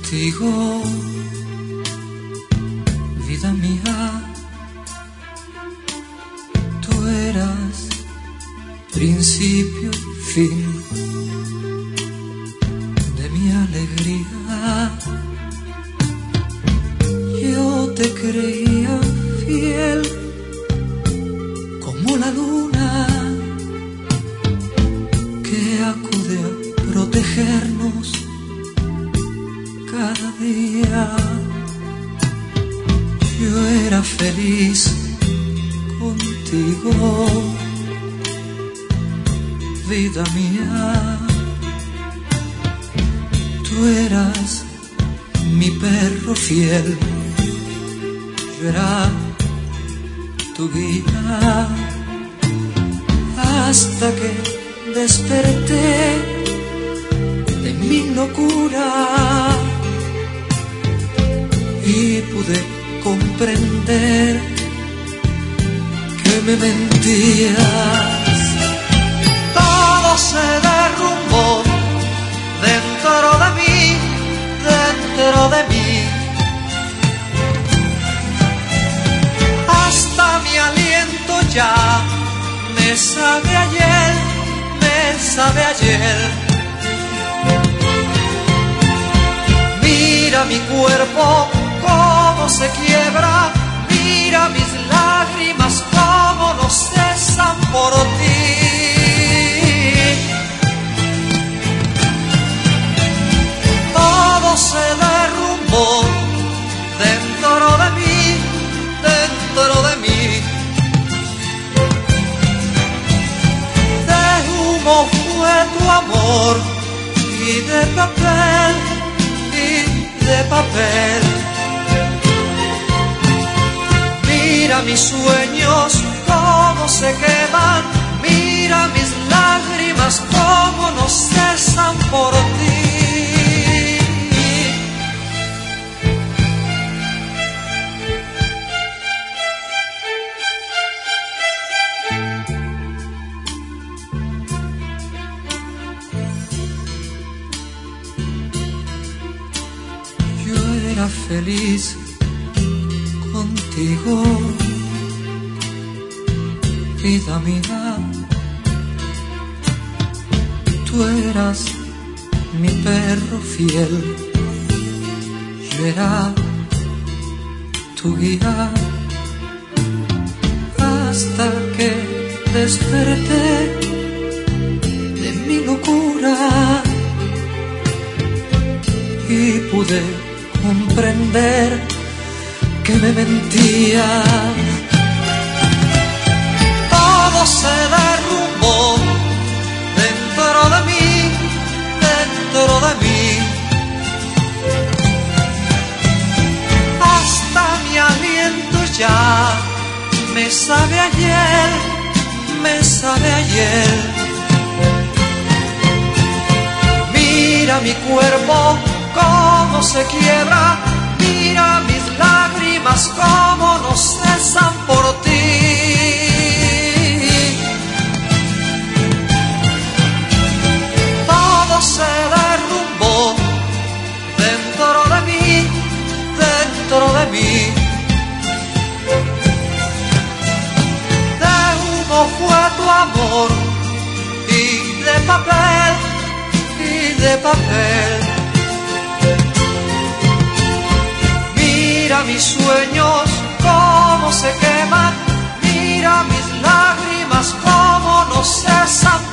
contigo, vida mía. Tú eras principio y fin de mi alegría. Yo te creía fiel como la luna que acude a protegernos cada día. Yo era feliz contigo, vida mía. Tú eras mi perro fiel, yo era tu guía, hasta que desperté de mi locura y pude comprender que me mentías. Todo se derrumbó dentro de mí, dentro de mí. Hasta mi aliento ya me sabe ayer, me sabe ayer. Mira mi cuerpo cómo se quiebra, mira mis lágrimas cómo no cesan por ti. Todo se derrumbó dentro de mí, dentro de mí. De humo fue tu amor y de papel, de papel. Mira mis sueños cómo se queman, mira mis lágrimas cómo no cesan por ti. Yo era feliz contigo, vida mía. Tú eras mi perro fiel, yo era tu guía, hasta que desperté de mi locura y pude comprender que me mentía. Todo se derrumbó dentro de mí, dentro de mí. Hasta mi aliento ya me sabe ayer, me sabe ayer. Mira mi cuerpo cómo se quiebra, mira mis lágrimas cómo no cesan por ti. Todo se derrumbó dentro de mí, dentro de mí. De humo fue tu amor y de papel, y de papel. Mira mis sueños cómo se queman, mira mis lágrimas cómo no cesan